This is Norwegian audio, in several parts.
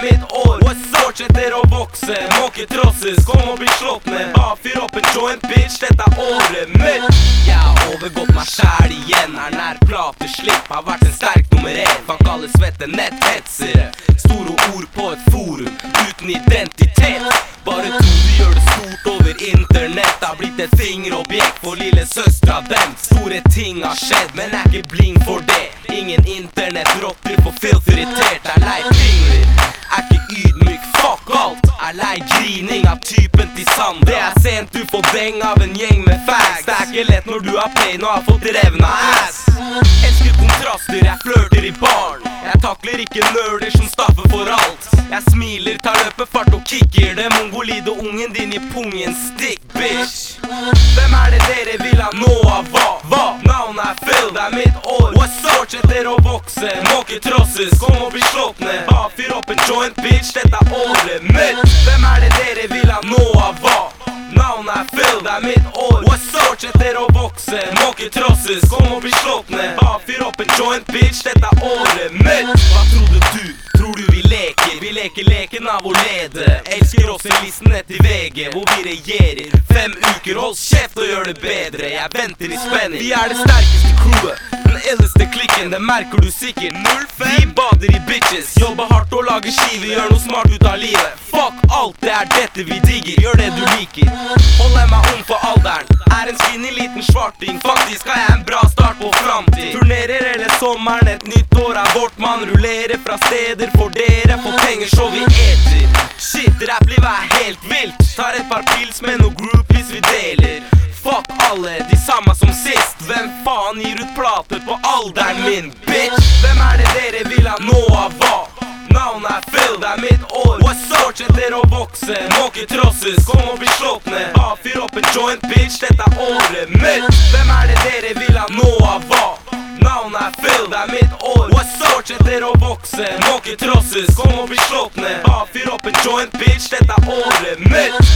er mitt år. Fortsetter å vokse, må ikke trosses. Kom og bli slått ned, bare fyr opp en joint, bitch. Dette er året mitt. Jeg har overgått meg selv igjen. Er nær plateslipp, har vært en sterk nummer 1. Fuck alle svette netthetsere. Store ord på et forum, uten identitet. Bare to, du gjør det stort over internett. Har blitt et fingerobjekt for lille søstra dem. Store ting har skjedd, men er ikke bling for det. Ingen internettrotter for filth irritert. Er lei fingrer, er ikke ydmyk, fuck alt. Er lei grining av typen til Sandra. Det er sent du får deng av en gjeng med fags. Det er ikke lett når du har pain og har fått revna ass. Elsker kontraster, jeg flørter i barn. Jeg takler ikke nerder som staffer for alt. Jeg smiler, tar løpefart og kicker det. Mongolide ungen din i pungen, stick bitch. Hvem er det dere vil ha nå av hva? Navnet er Phil, det er mitt år. Fortsetter å vokse, må ikke trosses. Kom og bli slått ned, bare fyr opp en joint, bitch. Dette er året mitt. Hvem er det dere vil ha nå av hva? Navnet er Phil, det er mitt år. Fortsetter å vokse, må ikke trosses. Kom og bli slått ned, bare fyr opp en joint, bitch. Dette er året mitt. Hva trodde du? Tror du vi leker? Vi leker leken av å lede. Elsker også listene til VG, hvor vi regjerer. 5 uker, hold kjeft og gjør det bedre. Jeg venter i spenning. Vi er det sterkeste crewet, den illeste klikken, det merker du sikkert. 05. Vi bader i bitches, jobber hardt og lager skive. Gjør noe smart ut av livet. Fuck alt, det er dette vi digger. Gjør det du liker. Holder meg ung for alderen. Er en skinny liten svarting. Faktisk har jeg en bra start på framtid. Turnerer hele sommeren, et nytt år er vårt. Man rullerer fra steder for dere. For penger så vi eter. Shit, rapplivet er helt vilt. Tar et par pils med noe groupies vi deler. Fuck alle, de samme som sist. Hvem faen gir ut plater på alderen min, bitch? Hvem er det dere vil ha nå av hva? Navnet er Phil, det er mitt år. Fortsetter å vokse, må ikke trosses. Kom og bli slått ned, bare fyr opp en joint, bitch. Dette er året mitt. Hvem er det dere vil ha nå av hva? Navnet er Phil, det er mitt år. Fortsetter å vokse, må ikke trosses. Kom og bli slått ned, bare fyr opp en joint, bitch. Dette er året mitt.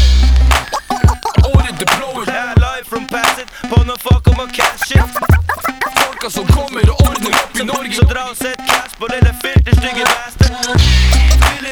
Året det blåer. Jeg er live from Passet, på noe fuck om å cash shit. Folka som kommer og ordner opp i Norge. Så dra og sett cash på lille filter, stygge bastard.